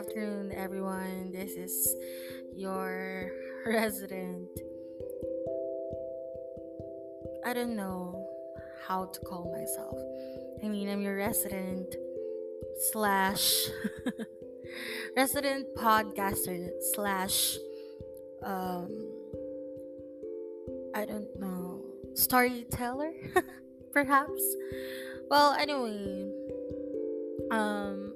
afternoon, everyone. This is your resident. I don't know how to call myself. I'm your resident slash resident podcaster slash um I don't know, storyteller, perhaps. Well, anyway, um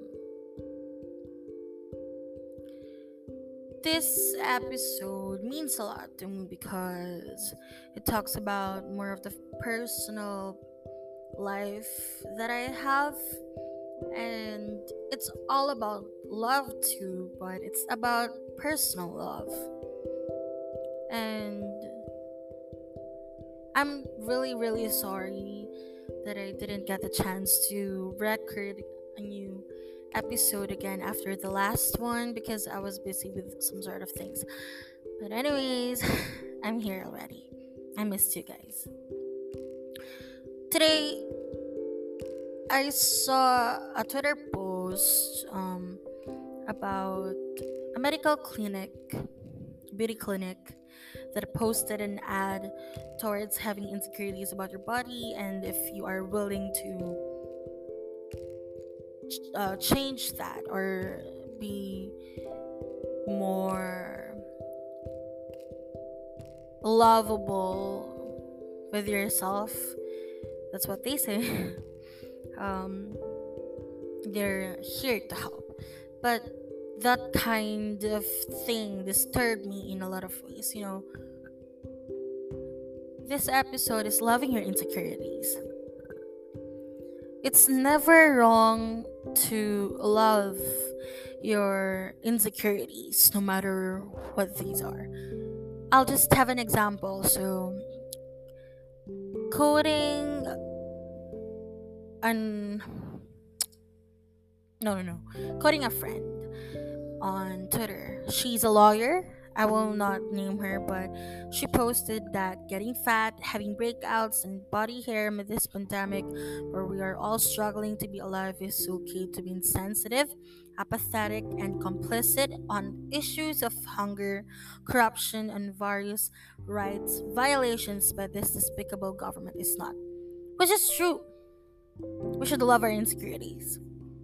this episode means a lot to me because it talks about more of the personal life that I have, and it's all about love too, but it's about personal love. And I'm really, really sorry that I didn't get the chance to record a new episode again after the last one because I was busy with some sort of things. But, anyways, I'm here already. I missed you guys. Today, I saw a Twitter post about a medical clinic, beauty clinic, that posted an ad towards having insecurities about your body, and if you are willing to change that or be more lovable with yourself. That's what they say. um, they're here to help, but that kind of thing disturbed me in a lot of ways. This episode is loving your insecurities. It's never wrong to love your insecurities, no matter what these are. I'll just have an example. So, quoting an quoting a friend on Twitter. She's a lawyer. I will not name her, but she posted that getting fat, having breakouts, and body hair amid this pandemic, where we are all struggling to be alive, is okay to be insensitive, apathetic, and complicit on issues of hunger, corruption, and various rights violations by this despicable government is not. Which is true. We should love our insecurities.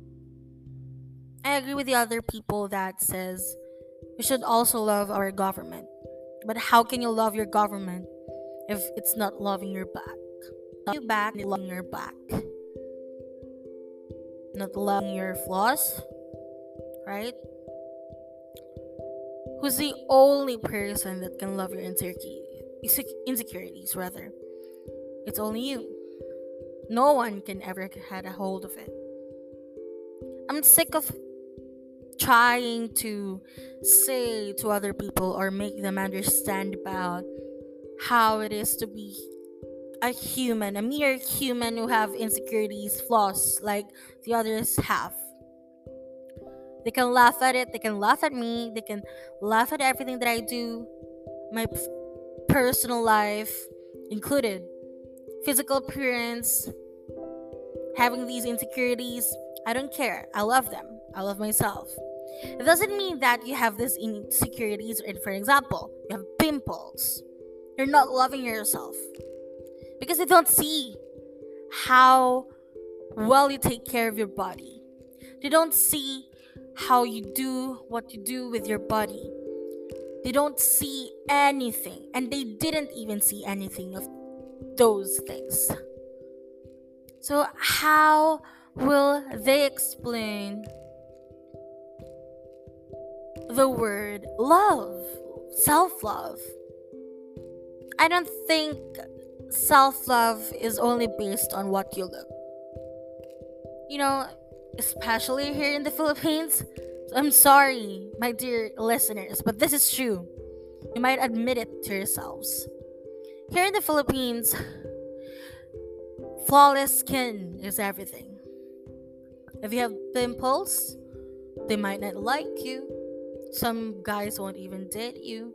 I agree with the other people that says we should also love our government. But how can you love your government if it's not loving your back? Not you back, not loving your back. Not loving your flaws, right? Who's the only person that can love your insecurities, rather? It's only you. No one can ever get a hold of it. I'm sick of trying to say to other people or make them understand about how it is to be a mere human who have insecurities, flaws like the others have. They can laugh at it, they can laugh at me, they can laugh at everything that I do, my personal life included, physical appearance, having these insecurities. I don't care. I love them. I love myself. It doesn't mean that you have these insecurities. For example, you have pimples. You're not loving yourself because you don't see how well you take care of your body. They don't see how you do what you do with your body. They don't see anything, and they didn't even see anything of those things. So how will they explain the word love, self-love? I don't think self-love is only based on what you look. Especially here in the Philippines. I'm sorry, my dear listeners, but this is true. You might admit it to yourselves. Here in the Philippines, flawless skin is everything. If you have pimples, they might not like you. Some guys won't even date you.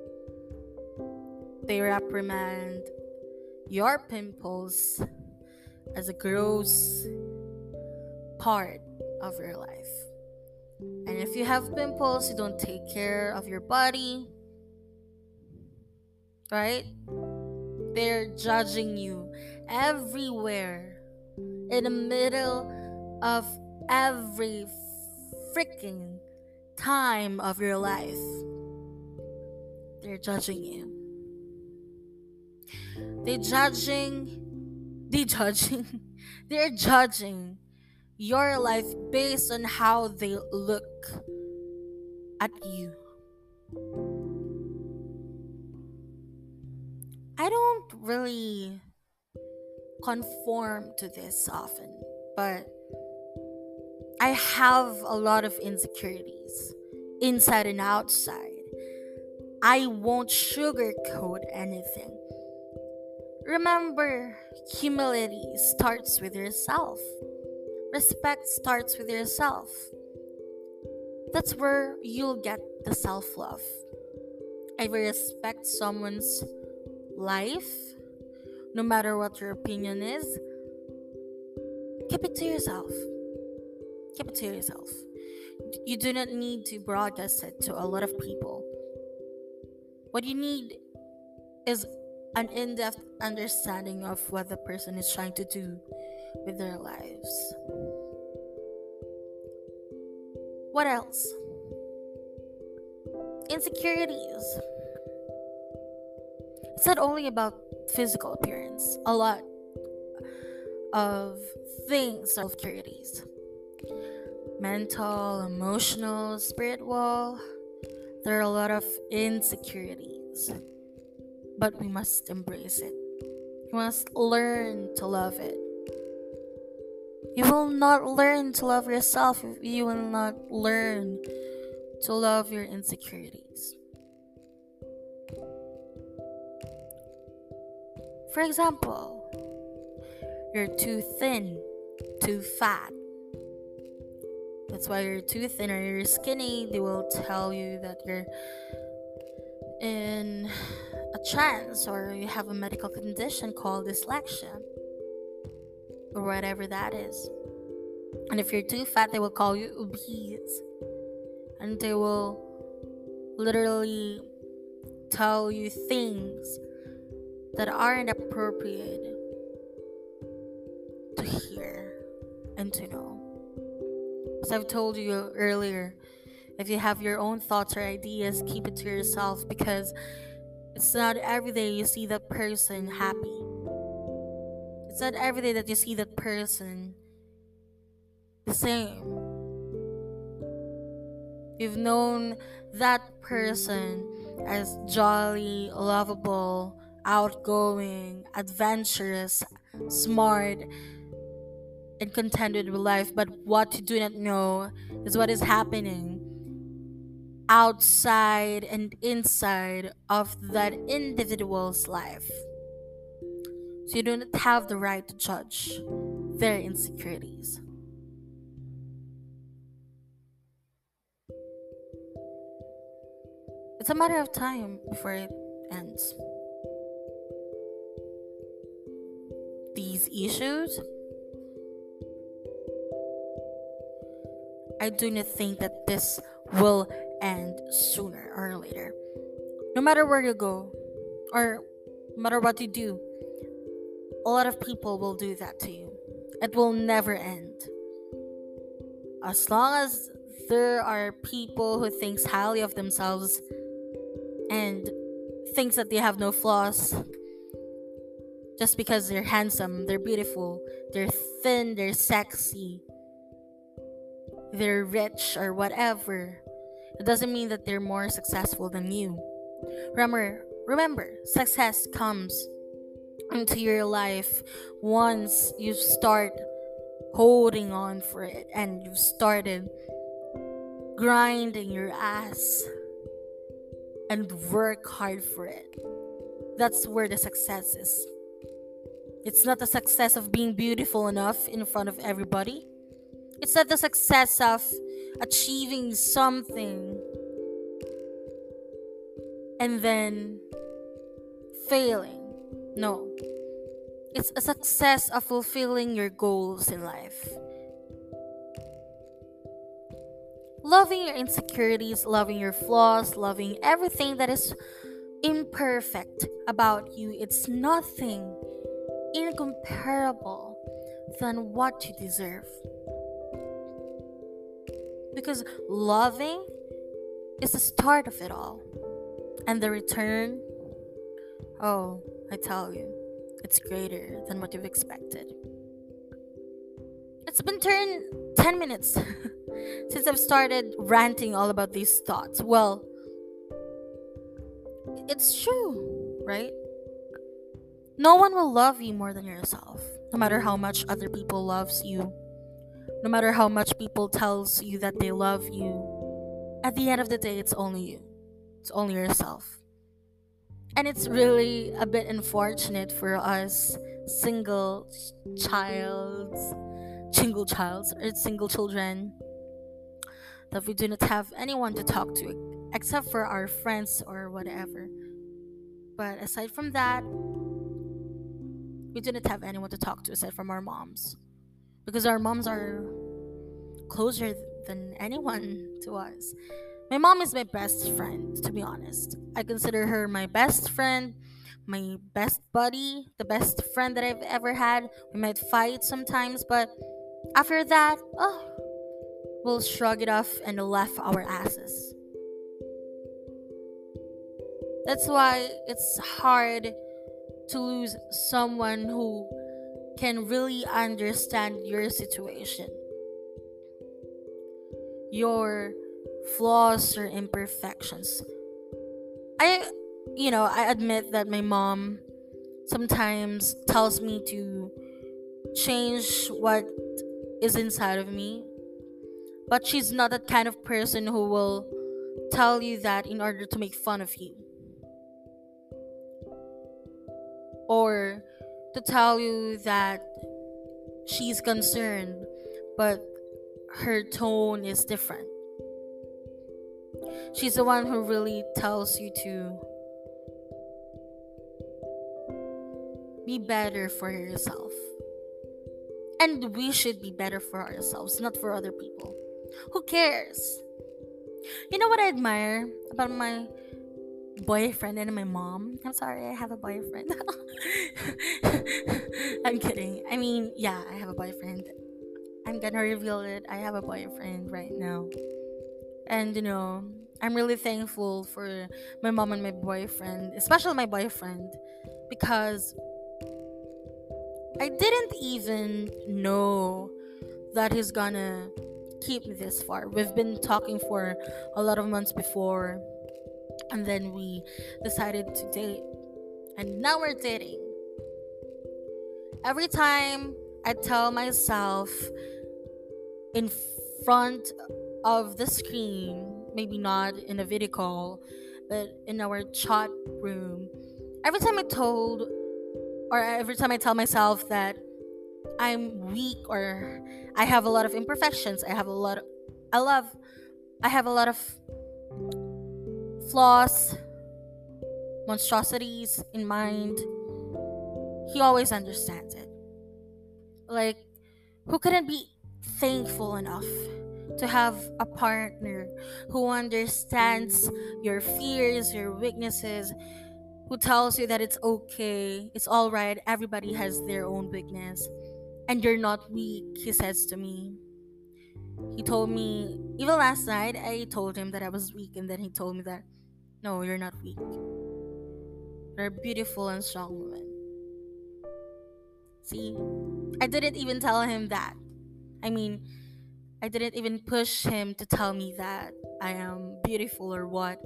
They reprimand your pimples as a gross part of your life. And if you have pimples, you don't take care of your body, right? They're judging you everywhere, in the middle of every freaking time of your life. They're judging you. They judging, they're judging your life based on how they look at you. I don't really conform to this often, but I have a lot of insecurities, inside and outside. I won't sugarcoat anything. Remember, humility starts with yourself. Respect starts with yourself. That's where you'll get the self love. If you respect someone's life, no matter what your opinion is, keep it to yourself. Keep it to yourself. You do not need to broadcast it to a lot of people. What you need is an in depth understanding of what the person is trying to do with their lives. What else? Insecurities. It's not only about physical appearance, a lot of things are insecurities. Mental, emotional, spiritual. There are a lot of insecurities, but we must embrace it. You must learn to love it. You will not learn to love yourself if you will not learn to love your insecurities. For example, you're too thin, too fat. That's why you're too thin or you're skinny. They will tell you that you're in a trance or you have a medical condition called dyslexia or whatever that is. And if you're too fat, they will call you obese. And they will literally tell you things that aren't appropriate to hear and to know. As I've told you earlier, if you have your own thoughts or ideas, keep it to yourself, because it's not every day you see that person happy. It's not every day that you see that person the same. You've known that person as jolly, lovable, outgoing, adventurous, smart, and contented with life, but what you do not know is what is happening outside and inside of that individual's life. So you do not have the right to judge their insecurities. It's a matter of time before it ends. These issues, I do not think that this will end sooner or later. No matter where you go, or no matter what you do, a lot of people will do that to you. It will never end. As long as there are people who think highly of themselves and thinks that they have no flaws just because they're handsome, they're beautiful, they're thin, they're sexy, they're rich or whatever, it doesn't mean that they're more successful than you. Remember, success comes into your life once you start holding on for it and you've started grinding your ass and work hard for it. That's where the success is. It's not the success of being beautiful enough in front of everybody. It's not the success of achieving something and then failing. No. It's a success of fulfilling your goals in life. Loving your insecurities, loving your flaws, loving everything that is imperfect about you, it's nothing incomparable than what you deserve. Because loving is the start of it all. And the return, oh, I tell you, it's greater than what you've expected. It's been turned 10 minutes since I've started ranting all about these thoughts. Well, it's true, right? No one will love you more than yourself. No matter how much other people loves you, no matter how much people tells you that they love you, at the end of the day it's only you. It's only yourself. And it's really a bit unfortunate for us childs, or single children, that we do not have anyone to talk to except for our friends or whatever. But aside from that, we do not have anyone to talk to aside from our moms. Because our moms are closer than anyone to us. My mom is my best friend, to be honest. I consider her my best friend, my best buddy, the best friend that I've ever had. We might fight sometimes, but after that, oh, we'll shrug it off and laugh our asses. That's why it's hard to lose someone who can really understand your situation, your flaws or imperfections. I I admit that my mom sometimes tells me to change what is inside of me, but she's not that kind of person who will tell you that in order to make fun of you, or to tell you that she's concerned, but her tone is different. She's the one who really tells you to be better for yourself. And we should be better for ourselves, not for other people. Who cares? You know what I admire about my boyfriend and my mom? I'm sorry, I have a boyfriend. I'm kidding. I mean, yeah, I have a boyfriend. I'm gonna reveal it. I have a boyfriend right now. And I'm really thankful for my mom and my boyfriend, especially my boyfriend, because I didn't even know that he's gonna keep me this far. We've been talking for a lot of months before, and then we decided to date, and now we're dating. Every time I tell myself in front of the screen, maybe not in a video call, but in our chat room, every time every time I tell myself that I'm weak or I have a lot of imperfections, I have a lot of flaws, monstrosities in mind, he always understands it. Like, who couldn't be thankful enough to have a partner who understands your fears, your weaknesses, who tells you that it's okay, it's alright, everybody has their own weakness, and you're not weak, he says to me. He told me, even last night, I told him that I was weak, and then he told me that, no, you're not weak. You're a beautiful and strong woman. See, I didn't even tell him that. I mean, I didn't even push him to tell me that I am beautiful or what.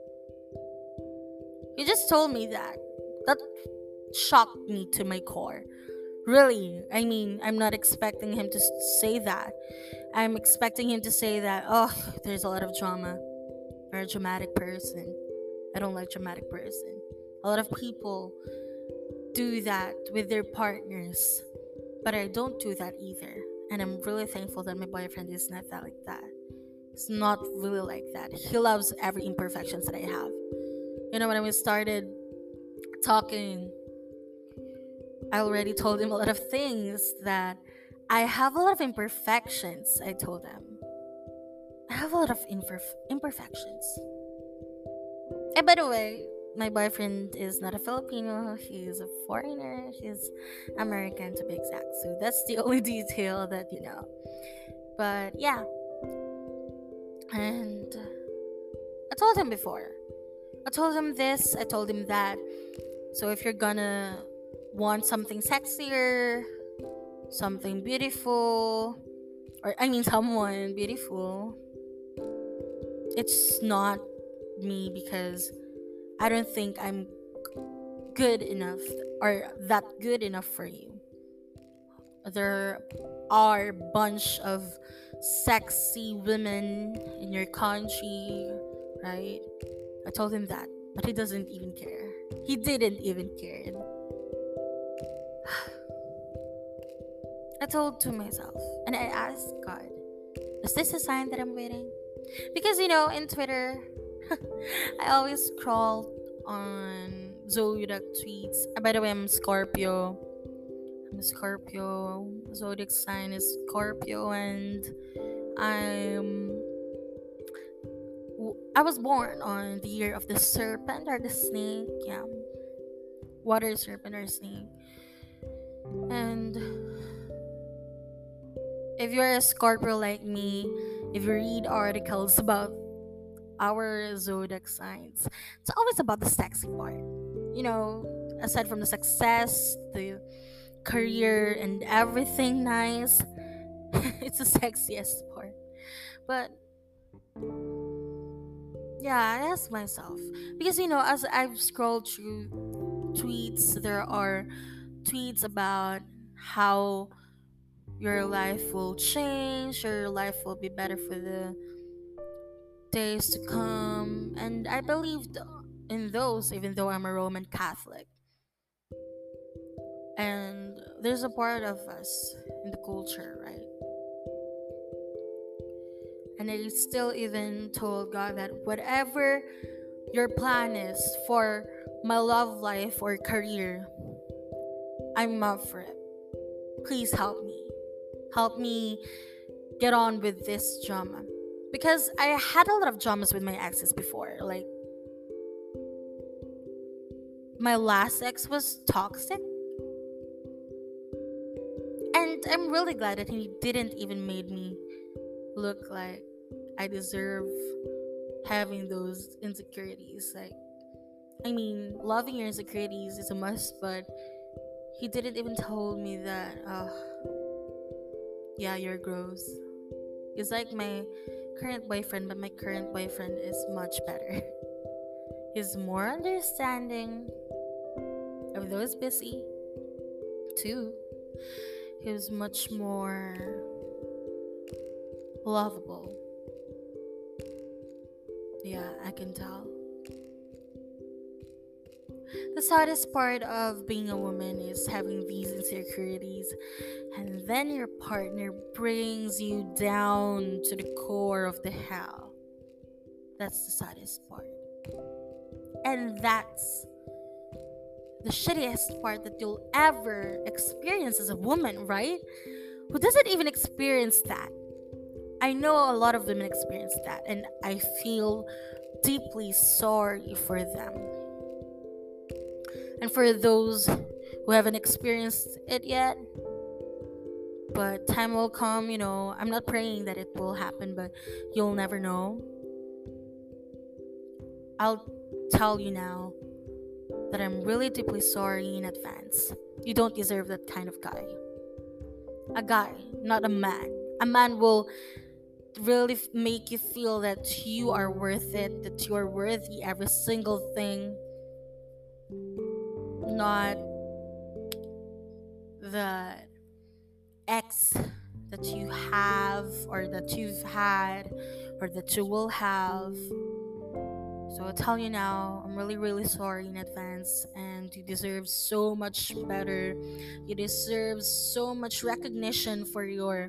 He just told me that. That shocked me to my core. Really, I mean, I'm not expecting him to say that. I'm expecting him to say that, oh, there's a lot of drama. You're a dramatic person. I don't like dramatic person. A lot of people do that with their partners, but I don't do that either. And I'm really thankful that my boyfriend is not that like that. It's not really like that. He loves every imperfections that I have. When we started talking, I already told him a lot of things that I have a lot of imperfections, I told him. I have a lot of imperfections. And by the way, my boyfriend is not a Filipino. He's a foreigner. He's American to be exact. So that's the only detail that you know. But yeah, and I told him before. I told him this. I told him that. So if you're gonna want something sexier, something beautiful, or I mean someone beautiful, it's not me because I don't think I'm good enough or that good enough for you. There are bunch of sexy women in your country, right? I told him that, but he doesn't even care. He didn't even care. I told to myself and I asked God, is this a sign that I'm waiting? Because you know, in Twitter, I always scroll on zodiac tweets. By the way, I'm Scorpio. I'm a Scorpio. Zodiac sign is Scorpio, and I'm. I was born on the year of the serpent or the snake. Yeah, water serpent or snake. And if you're a Scorpio like me, if you read articles about our zodiac signs, it's always about the sexy part. You know, aside from the success, the career, and everything nice, it's the sexiest part. But yeah, I ask myself because you know, as I've scrolled through tweets, there are tweets about how your life will change, your life will be better for the days to come, and I believed in those, even though I'm a Roman Catholic. And there's a part of us in the culture, right? And I still even told God that whatever your plan is for my love life or career, I'm up for it. Please help me. Help me get on with this drama. Because I had a lot of dramas with my exes before. Like, my last ex was toxic. And I'm really glad that he didn't even made me look like I deserve having those insecurities. Like, I mean, loving your insecurities is a must, but he didn't even told me that, yeah, you're gross. He's like my current boyfriend, but my current boyfriend is much better. He's more understanding, although he's busy too. He was much more lovable. Yeah, I can tell. The saddest part of being a woman is having these insecurities, and then your partner brings you down to the core of the hell. That's the saddest part. And that's the shittiest part that you'll ever experience as a woman, right? Who doesn't even experience that? I know a lot of women experience that, and I feel deeply sorry for them. And for those who haven't experienced it yet, but time will come, you know. I'm not praying that it will happen, but you'll never know. I'll tell you now that I'm really deeply sorry in advance. You don't deserve that kind of guy. A guy, not a man. A man will really make you feel that you are worth it, that you are worthy every single thing, not the ex that you have or that you've had or that you will have. So I'll tell you now, I'm really, really sorry in advance, and you deserve so much better. You deserve so much recognition for your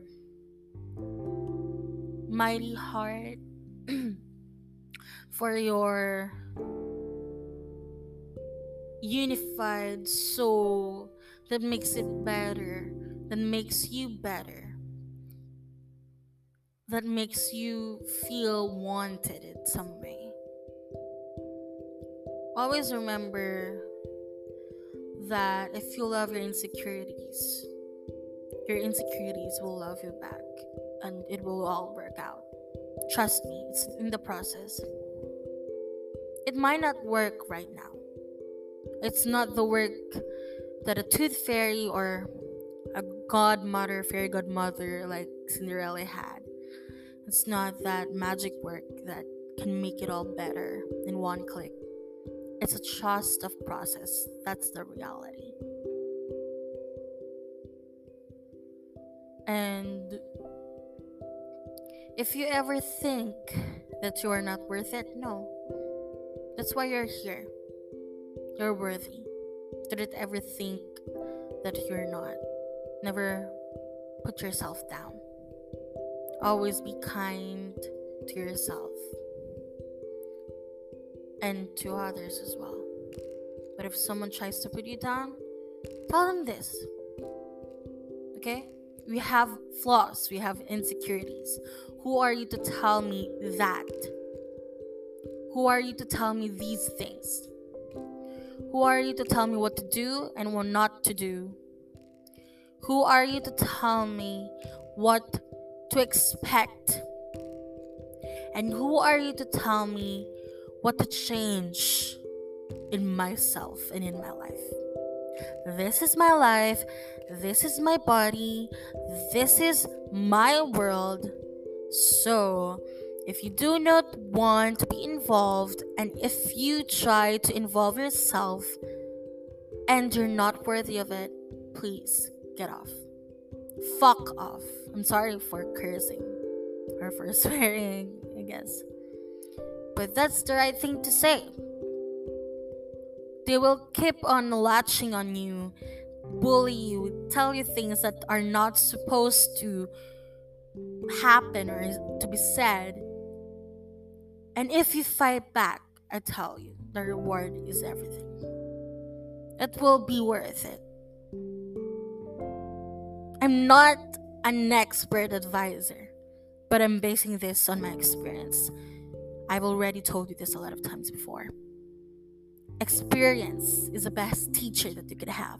mighty heart, for your unified soul that makes it better, that makes you better. that makes you feel wanted in some way. Always remember that if you love your insecurities will love you back, and it will all work out. Trust me, it's in the process. It might not work right now. It's not the work that a tooth fairy or a fairy godmother like Cinderella had. It's not that magic work that can make it all better in one click. It's a trust of process. That's the reality. And if you ever think that you are not worth it, no. That's why you're here. You're worthy. Don't ever think that you're not. Never put yourself down. Always be kind to yourself and to others as well. But if someone tries to put you down, tell them this. Okay? We have flaws, we have insecurities. Who are you to tell me that? Who are you to tell me these things? Who are you to tell me what to do and what not to do? Who are you to tell me what to expect? And who are you to tell me what to change in myself and in my life? This is my life. This is my body. This is my world. So, if you do not want to be involved, and if you try to involve yourself and you're not worthy of it, please get off. Fuck off. I'm sorry for cursing or for swearing, I guess. But that's the right thing to say. They will keep on latching on you, bully you, tell you things that are not supposed to happen or to be said. And if you fight back, I tell you, the reward is everything. It will be worth it. I'm not an expert advisor, but I'm basing this on my experience. I've already told you this a lot of times before. Experience is the best teacher that you could have.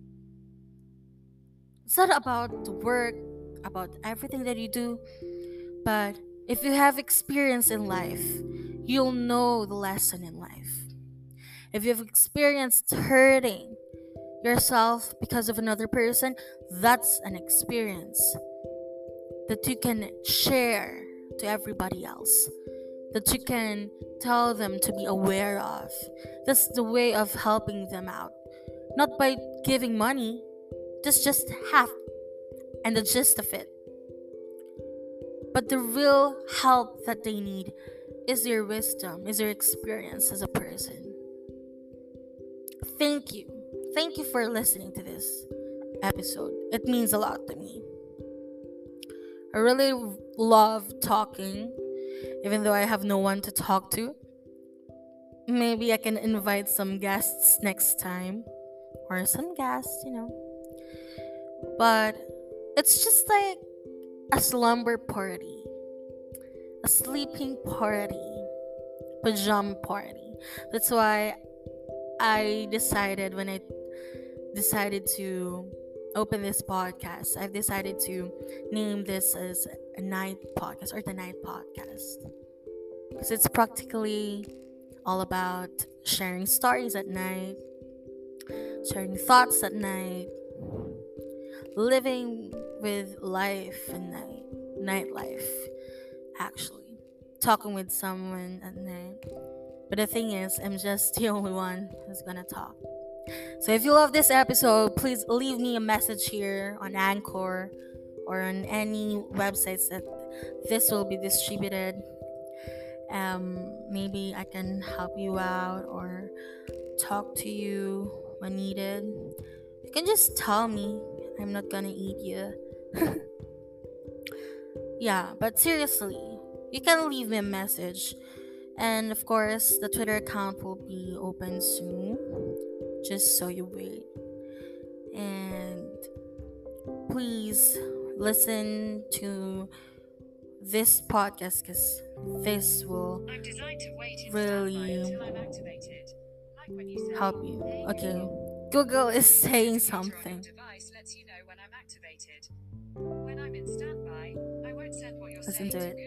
It's not about the work, about everything that you do, but if you have experience in life, you'll know the lesson in life. If you've experienced hurting yourself because of another person, that's an experience that you can share to everybody else, that you can tell them to be aware of. That's the way of helping them out. Not by giving money, just half and the gist of it. But the real help that they need is your wisdom, is your experience as a person. Thank you. Thank you for listening to this episode. It means a lot to me. I really love talking, even though I have no one to talk to. Maybe I can invite some guests next time. Or some guests, But it's just like a slumber party, a sleeping party, pajama party. That's why I decided when I decided to open this podcast, I've decided to name this as a night podcast or the night podcast. Because it's practically all about sharing stories at night, sharing thoughts at night, living with life and nightlife, actually. Talking with someone at night. But the thing is, I'm just the only one who's gonna talk. So if you love this episode, please leave me a message here on Anchor or on any websites that this will be distributed. Maybe I can help you out or talk to you when needed. You can just tell me. I'm not gonna eat you. Yeah, but seriously, you can leave me a message. And of course, the Twitter account will be open soon. Just so you wait. And please listen to this podcast because this will really help you. Okay, Google is saying something. Listen to it.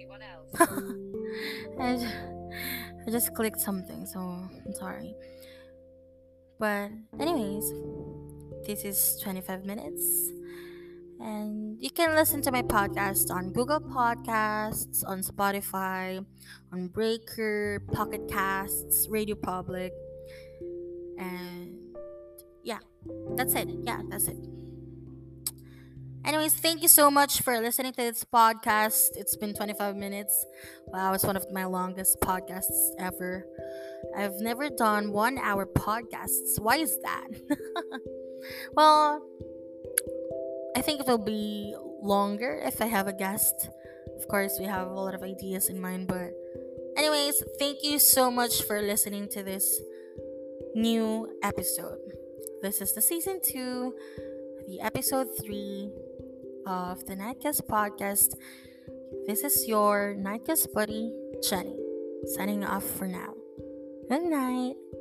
I, I just clicked something, so I'm sorry. But, anyways, this is 25 minutes. And you can listen to my podcast on Google Podcasts, on Spotify, on Breaker, Pocket Casts, Radio Public, and yeah, that's it. Yeah, that's it. Anyways, thank you so much for listening to this podcast. It's been 25 minutes. Wow, it's one of my longest podcasts ever. I've never done 1 hour podcasts. Why is that? Well, I think it will be longer if I have a guest. Of course, we have a lot of ideas in mind, but anyways, thank you so much for listening to this new episode. This is the season 2, the episode 3 of the Nightcast podcast. This is your Nightcast buddy, Jenny, signing off for now. Good night.